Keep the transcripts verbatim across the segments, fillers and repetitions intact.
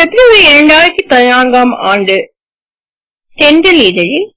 பிப்ரவரி இரண்டாயிரத்தி பதினான்காம் ஆண்டு தென்றல் இதழில்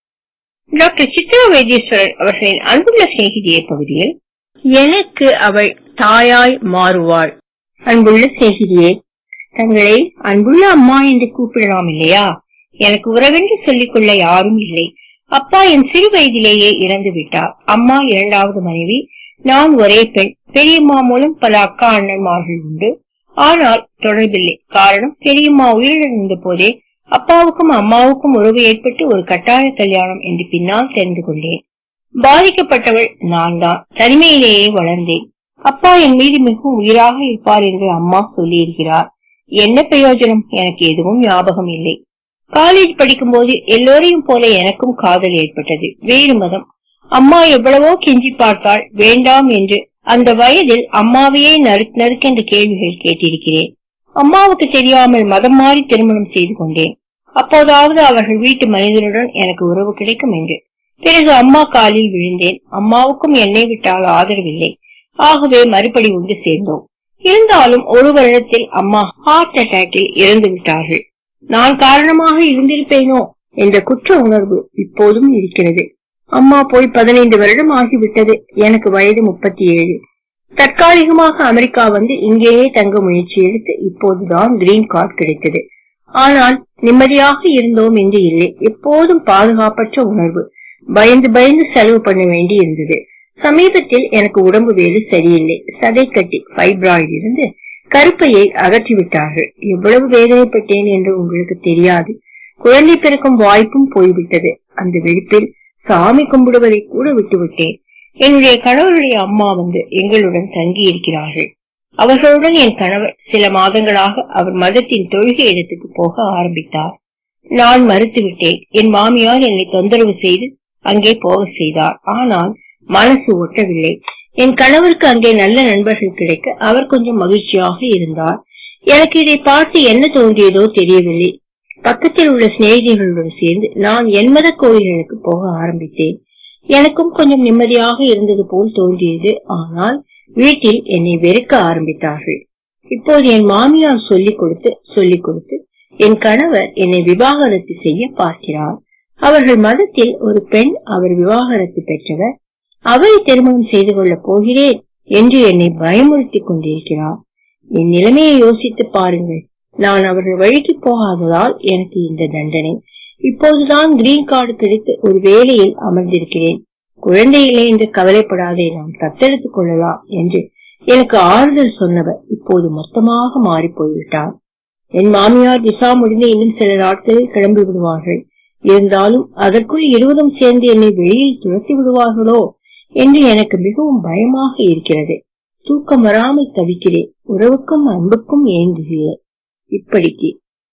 டாக்டர் சித்ரா வைத்தீஸ்வரன் அவர்களின் அன்புள்ள சிநேகிதியே பகுதியில் எனக்கு அவள் தாயாய் மாறுவாள். அன்புள்ள சிநேகிதியே, தங்களை அன்புள்ள அம்மா என்று கூப்பிடலாம் இல்லையா? எனக்கு உறவென்று சொல்லிக் கொள்ள யாரும் இல்லை. அப்பா என் சிறு வயதிலேயே இறந்து விட்டார். அம்மா இரண்டாவது மனைவி, நான் ஒரே பெண். பெரியம்மா மூலம் பல அக்கா அண்ணன்மார்கள் உண்டு, ஆனால் தொடர்பில்லை. காரணம், பெரியம்மா உயிருடன் இருந்த போதே அப்பாவுக்கும் அம்மாவுக்கும் உறவு ஏற்பட்டு ஒரு கட்டாய கல்யாணம் என்று பின்னால் தெரிந்து கொண்டேன். பாதிக்கப்பட்டவள் நான் தான். தனிமையிலேயே வளர்ந்தேன். அப்பா என் மீது மிகவும் உயிராக இருப்பார் என்று அம்மா சொல்லியிருக்கிறார். என்ன பிரயோஜனம்? எனக்கு எதுவும் ஞாபகம் இல்லை. காலேஜ் படிக்கும் போது எல்லோரையும் போல எனக்கும் காதல் ஏற்பட்டது. வேறு மதம். அம்மா எவ்வளவோ கெஞ்சி பார்த்தாள், வேண்டாம் என்று. அந்த வயதில் அம்மாவையே நறுக்கு நறுக்கென்று கேள்விகள் கேட்டிருக்கிறேன். அம்மாவுக்கு தெரியாமல் மதம் மாறி திருமணம் செய்து கொண்டேன். அப்போதாவது அவர்கள் வீட்டு மனிதனுடன் எனக்கு உறவு கிடைக்கும் என்று. பிறகு அம்மா காலில் விழுந்தேன். அம்மாவுக்கும் என்னை விட்டால் ஆதரவில்லை. ஆகவே மறுபடி ஒன்று சேர்ந்தோம். இருந்தாலும் ஒரு வருடத்தில் அம்மா ஹார்ட் அட்டாக்கில் இறந்து விட்டார்கள். நான் காரணமாக இருந்திருப்பேனோ என்ற குற்ற உணர்வு இப்போதும் இருக்கிறது. அம்மா போய் பதினைந்து வருடம் ஆகிவிட்டது. எனக்கு வயது முப்பத்தி ஏழு. தற்காலிகமாக அமெரிக்கா வந்து இங்கேயே தங்க முயற்சி எடுத்து இப்போதுதான் கிரீன் கார்டு கிடைத்தது. ஆனால் நிம்மதியாக இருந்தோம் என்று இல்லை. எப்போதும் பாதுகாப்பற்ற உணர்வு. பயந்து பயந்து செலவு பண்ண வேண்டி இருந்தது. சமீபத்தில் எனக்கு உடம்பு வேறு சரியில்லை. சதை கட்டி ஃபைப்ராய்டு இருந்து கருப்பையை அகற்றிவிட்டார்கள். எவ்வளவு வேதனைப்பட்டேன் என்று உங்களுக்கு தெரியாது. குழந்தை பிறக்கும் வாய்ப்பும் போய்விட்டது. அந்த வெடிப்பில் சாமி கும்பிடுவதை கூட விட்டுவிட்டேன். என்னுடைய கணவருடைய அம்மா வந்து எங்களுடன் தங்கி இருக்கிறார்கள். அவர்களுடன் என் கணவர் சில மாதங்களாக அவர் மதத்தின் தொழுகை இடத்துக்கு போக ஆரம்பித்தார். நான் மறுத்துவிட்டேன். என் மாமியார் என்னை தொந்தரவு செய்து அங்கே போக செய்தார். ஆனால் மனசு ஒட்டவில்லை. என் கணவருக்கு அங்கே நல்ல நண்பர்கள் கிடைக்க அவர் கொஞ்சம் மகிழ்ச்சியாக இருந்தார். எனக்கு இதை பார்த்து என்ன தோன்றியதோ தெரியவில்லை. பக்கத்தில் உள்ள சிநேகிதிகளுடன் சேர்ந்து நான் என்மத கோயில்களுக்கு போக ஆரம்பித்தேன். எனக்கும் கொஞ்சம் நிம்மதியாக இருந்தது போல் தோன்றியது. ஆனால் வீட்டில் என்னை வெறுக்க ஆரம்பித்தார்கள். இப்போது என் மாமியார் சொல்லிக் கொடுத்து சொல்லிக் கொடுத்து என் கணவர் என்னை விவாகரத்து செய்ய பார்க்கிறார். அவர்கள் மதத்தில் ஒரு பெண் அவர் விவாகரத்து பெற்றவர், அவரை திருமணம் செய்து கொள்ள போகிறேன் என்று என்னை பயமுறுத்தி கொண்டிருக்கிறார். என் நிலைமையை யோசித்து பாருங்கள். நான் அவர்கள் வழிக்கு போகாததால் எனக்கு இந்த தண்டனை. இப்போதுதான் கிரீன் கார்டு கிடைத்து ஒரு வேலையில் அமர்ந்திருக்கிறேன். குழந்தை இல்லை என்று கவலைப்படாதே, நாம் தத்தெடுத்துக் கொள்ளலாம் என்று எனக்கு ஆறுதல் சொன்னவர் இப்போது மொத்தமாக மாறி போய்விட்டார். என் மாமியார் விசா முடிந்து இன்னும் சில நாட்களில் கிளம்பி விடுவார்கள். இருந்தாலும் அதற்குள் இருவரும் சேர்ந்து என்னை வெளியில் துரத்தி விடுவார்களோ என்று எனக்கு மிகவும் பயமாக இருக்கிறது. தூக்கம் வராமல் தவிக்கிறேன். உறவுக்கும் அன்புக்கும் ஏங்குகிறேன். இப்படிக்கு.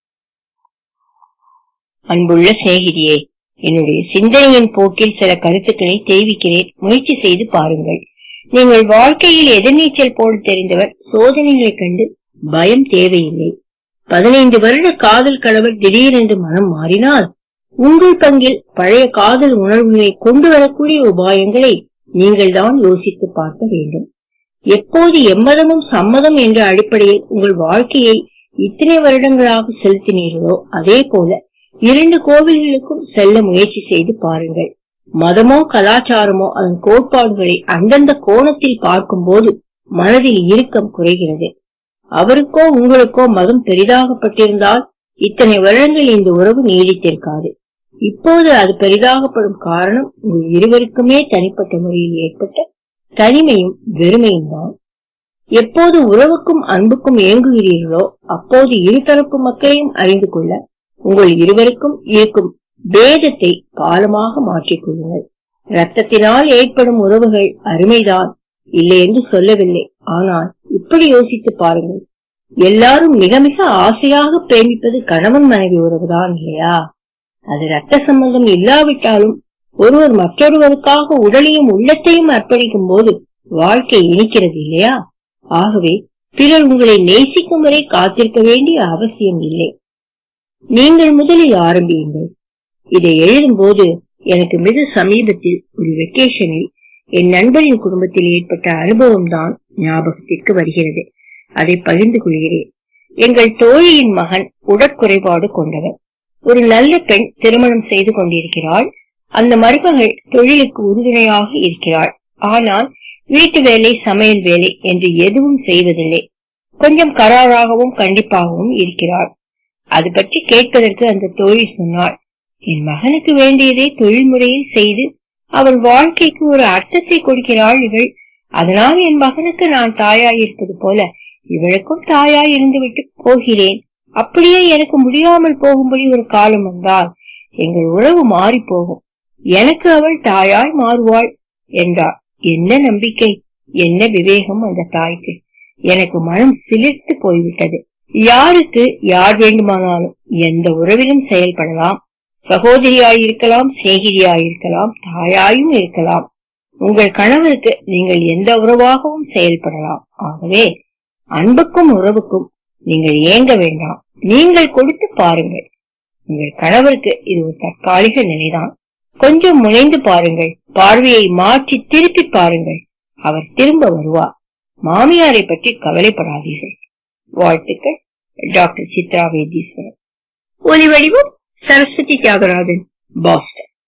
அன்புள்ள சிநேகிதியே, என்னுடைய சிந்தனையின் போக்கில் சில கருத்துக்களை தெரிவிக்கிறேன். முயற்சி செய்து பாருங்கள். நீங்கள் வாழ்க்கையில் எதிர்நீச்சல் போட தெரிந்தவர். சோதனைகளை கண்டு பயம் தேவையில்லை. பதினைந்து வருட காதல் கணவர் திடீரென்று மனம் மாறினால் உங்கள் பங்கில் பழைய காதல் உணர்வுகளை கொண்டு வரக்கூடிய உபாயங்களை நீங்கள் தான் யோசித்து பார்க்க வேண்டும். எப்போது எம்மதமும் சம்மதம் என்ற அடிப்படையில் உங்கள் வாழ்க்கையை இத்தனை வருடங்களாக செலுத்தினீர்களோ அதே போல இரண்டு கோவில்களுக்கும் செல்ல முயற்சி செய்து பாருங்கள். மதமோ கலாச்சாரமோ அதன் கோட்பாடுகளை அந்தந்த கோணத்தில் பார்க்கும் போது மனதில் இறுக்கம் குறைகிறது. அவருக்கோ உங்களுக்கோ மதம் பெரிதாகப்பட்டிருந்தால் இத்தனை வருடங்கள் இந்த உறவு நீடித்திருக்காது. இப்போது அது பெரிதாகப்படும் காரணம் உங்கள் இருவருக்குமே தனிப்பட்ட முறையில் ஏற்பட்ட தனிமையும் வெறுமையும் தான். எப்போது உறவுக்கும் அன்புக்கும் ஏங்குகிறீர்களோ அப்போது இருதரப்பு மக்களையும் அறிந்து கொள்ள உங்கள் இருவருக்கும் இருக்கும் பேதத்தை காலமாக மாற்றிக் கொள்ளுங்கள். ரத்தத்தினால் ஏற்படும் உறவுகள் அருமைதான், இல்லை என்று சொல்லவில்லை. ஆனால் இப்படி யோசித்து பாருங்கள். எல்லாரும் மிக மிக ஆசையாக பிரேமிப்பது கணவன் மனைவி உறவுதான் இல்லையா? அது ரத்த சம்பந்தம் இல்லாவிட்டாலும் ஒருவர் மற்றொருவருக்காக உடலையும் உள்ளத்தையும் அர்ப்பணிக்கும் போது வாழ்க்கை இனிக்கிறது இல்லையா? ஆகவே பிறர் உங்களை நேசிக்கும் வரை காத்திருக்க வேண்டிய அவசியம் இல்லை. நீங்கள் முதலில் ஆரம்பியுங்கள். இதை எழுதும் போது எனக்கு மிக சமீபத்தில் ஒரு வெக்கேஷனில் என் நண்பரின் குடும்பத்தில் ஏற்பட்ட அனுபவம் தான் ஞாபகத்திற்கு வருகிறது. அதை பகிர்ந்து கொள்கிறேன். எங்கள் தோழியின் மகன் உடற்குறைபாடு கொண்டவர். ஒரு நல்ல பெண் திருமணம் செய்து கொண்டிருக்கிறாள். அந்த மருமகள் தொழிலுக்கு உறுதுணையாக இருக்கிறாள். ஆனால் வீட்டு வேலை, சமையல் வேலை என்று எதுவும் செய்வதில்லை. கொஞ்சம் கராராகவும் கண்டிப்பாகவும் இருக்கிறாள். அது பற்றி கேட்பதற்கு அந்த தோழி சொன்னாள், என் மகனுக்கு வேண்டியதை தொழில் முறையில் செய்து அவர் வாழ்க்கைக்கு ஒரு அர்த்தத்தை கொடுக்கிறாள் இவள். அதனால் என் மகனுக்கு நான் தாயாயிருப்பது போல இவளுக்கும் தாயாய் இருந்து விட்டு போகிறேன். அப்படியே எனக்கு முடியாமல் போகும்படி ஒரு காலம் வந்தால் எங்கள் உறவு மாறி போகும். எனக்கு அவள் தாயாய் மாறுவாள் என்றார். என்ன நம்பிக்கை, என்ன விவேகம் அந்த தாய்க்கு! எனக்கு மனம் சிலிர்த்து போய்விட்டது. யாருக்கு யார் வேண்டுமானாலும் எந்த உறவிலும் செயல்படலாம். சகோதரியாயிருக்கலாம், சிநேகிதியாயிருக்கலாம், தாயாயும் இருக்கலாம். உங்கள் கணவருக்கு நீங்கள் எந்த உறவாகவும் செயல்படலாம். ஆகவே அன்புக்கும் உறவுக்கும் நீங்கள் ஏங்க வேண்டாம். நீங்கள் கொடுத்து பாருங்கள். உங்கள் கணவருக்கு இது ஒரு தற்காலிக நிலைதான். கொஞ்சம் முனைந்து பாருங்கள். பார்வையை மாற்றி திருப்பி பாருங்கள். அவர் திரும்ப வருவார். மாமியாரை பற்றி கவலைப்படாதீர்கள். வாழ்த்துக்கள். டாக்டர் சித்ரா வைத்தீஸ்வரன். ஒலி வடிவம் சரஸ்வதி தியாகராஜன், பாஸ்.